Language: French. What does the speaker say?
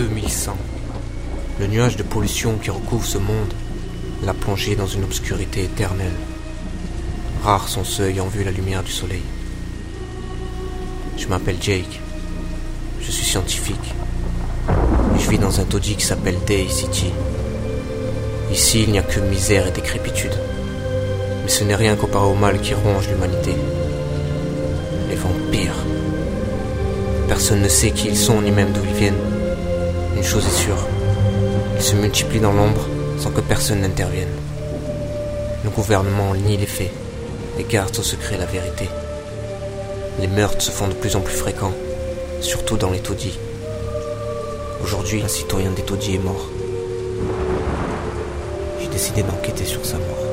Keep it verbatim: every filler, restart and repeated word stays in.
deux mille cent. Le nuage de pollution qui recouvre ce monde l'a plongé dans une obscurité éternelle. Rares sont ceux ayant vu la lumière du soleil. Je m'appelle Jake. Je suis scientifique. Et je vis dans un taudis qui s'appelle Day City. Ici, il n'y a que misère et décrépitude. Mais ce n'est rien comparé au mal qui ronge l'humanité. Les vampires. Personne ne sait qui ils sont ni même d'où ils viennent. Une chose est sûre, ils se multiplient dans l'ombre sans que personne n'intervienne. Le gouvernement nie les faits et garde au secret la vérité. Les meurtres se font de plus en plus fréquents, surtout dans les taudis. Aujourd'hui, un citoyen des taudis est mort. J'ai décidé d'enquêter sur sa mort.